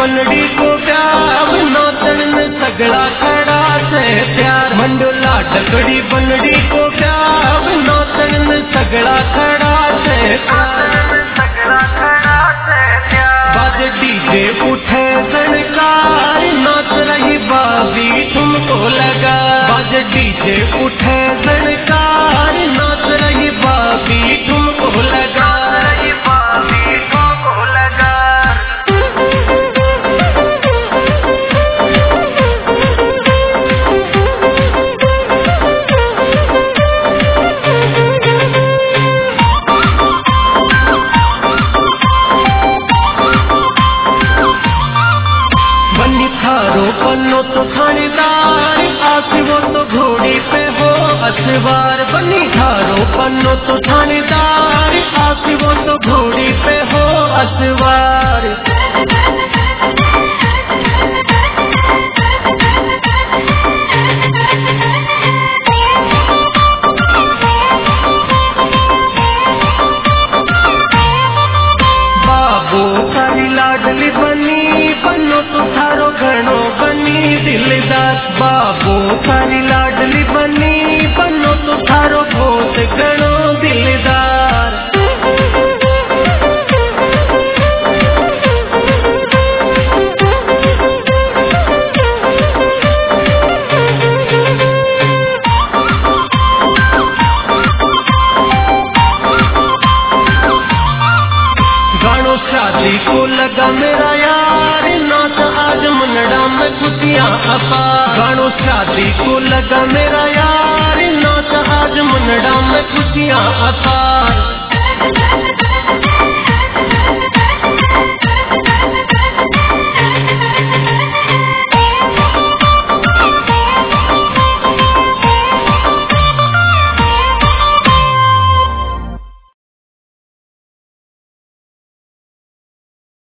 बनड़ी को प्यार नाचन में सगड़ा खड़ा से प्यार मंडोला डकड़ी बनड़ी को प्यार नाचन में सगड़ा खड़ा से बाज डीजे उठे सनकार नाच रही बाबी तुमको लगा बाज डीजे उठे सनकार नाच रही बाबी तुमको लगा बनो तो थानेदार आस वो तो घोड़ी पे हो असवार बनी थारो बनो तो थानेदार आस वो तो घोड़ी पे हो असवार बाबू थारी लाडली बनी बनो तो थारो घणो बनी दिलदार बाबू थारी लाडली बनी बनो तो थारो बहुत घणो दिलदार गानो शादी को लगा मेरा यार नाच आज मुनड़ा में खुशियाँ अपा गानो शादी को लगा मेरा यार नाच आज मुनड़ा में खुशियाँ अपा